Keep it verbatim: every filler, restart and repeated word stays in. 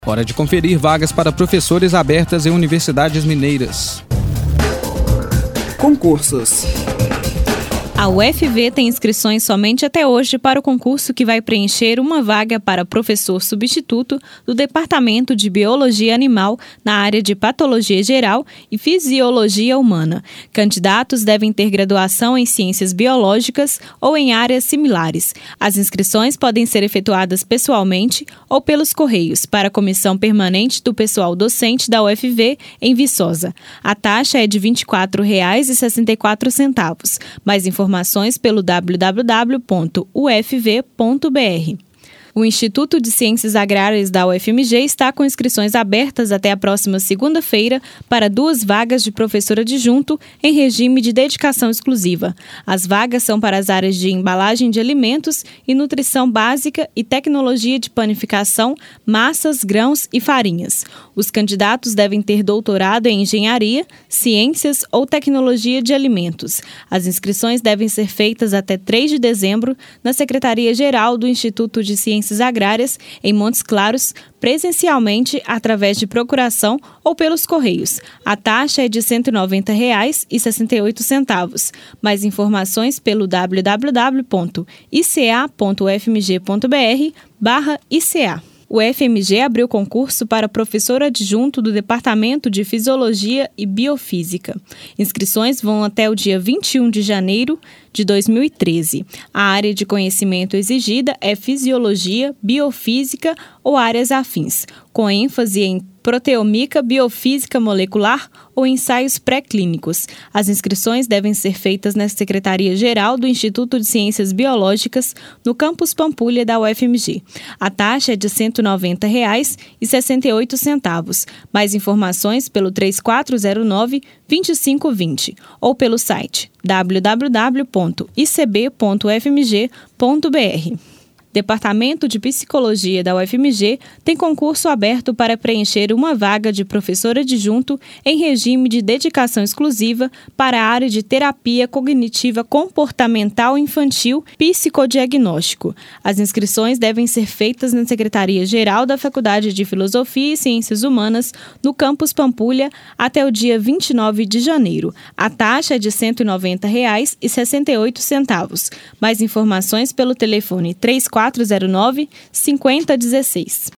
Hora de conferir vagas para professores abertas em universidades mineiras. Concursos. A U F V tem inscrições somente até hoje para o concurso que vai preencher uma vaga para professor substituto do Departamento de Biologia Animal na área de Patologia Geral e Fisiologia Humana. Candidatos devem ter graduação em Ciências Biológicas ou em áreas similares. As inscrições podem ser efetuadas pessoalmente ou pelos Correios para a Comissão Permanente do Pessoal Docente da U F V em Viçosa. A taxa é de vinte e quatro reais e sessenta e quatro centavos. Mais informações Informações pelo w w w ponto u f v ponto b r. O Instituto de Ciências Agrárias da U F M G está com inscrições abertas até a próxima segunda-feira para duas vagas de professor adjunto em regime de dedicação exclusiva. As vagas são para as áreas de embalagem de alimentos e nutrição básica e tecnologia de panificação, massas, grãos e farinhas. Os candidatos devem ter doutorado em engenharia, ciências ou tecnologia de alimentos. As inscrições devem ser feitas até três de dezembro na Secretaria-Geral do Instituto de Ciências Agrárias, em Montes Claros, presencialmente através de procuração ou pelos Correios. A taxa é de cento e noventa reais e sessenta e oito centavos. Mais informações pelo w w w ponto i c a ponto u f m g ponto b r barra I C A. O U F M G abriu concurso para professor adjunto do Departamento de Fisiologia e Biofísica. Inscrições vão até o dia vinte e um de janeiro de dois mil e treze. A área de conhecimento exigida é Fisiologia, Biofísica ou áreas afins, com ênfase em proteomica, biofísica molecular ou ensaios pré-clínicos. As inscrições devem ser feitas na Secretaria-Geral do Instituto de Ciências Biológicas, no campus Pampulha da U F M G. A taxa é de cento e noventa reais e sessenta e oito centavos. Mais informações pelo três quatro zero nove, dois cinco dois zero ou pelo site w w w ponto i c b ponto u f m g ponto b r. Departamento de Psicologia da U F M G tem concurso aberto para preencher uma vaga de professor adjunto em regime de dedicação exclusiva para a área de terapia cognitiva comportamental infantil psicodiagnóstico. As inscrições devem ser feitas na Secretaria-Geral da Faculdade de Filosofia e Ciências Humanas, no campus Pampulha, até o dia vinte e nove de janeiro. A taxa é de cento e noventa reais e sessenta e oito centavos. Mais informações pelo telefone três quatro zero nove, cinquenta dezesseis.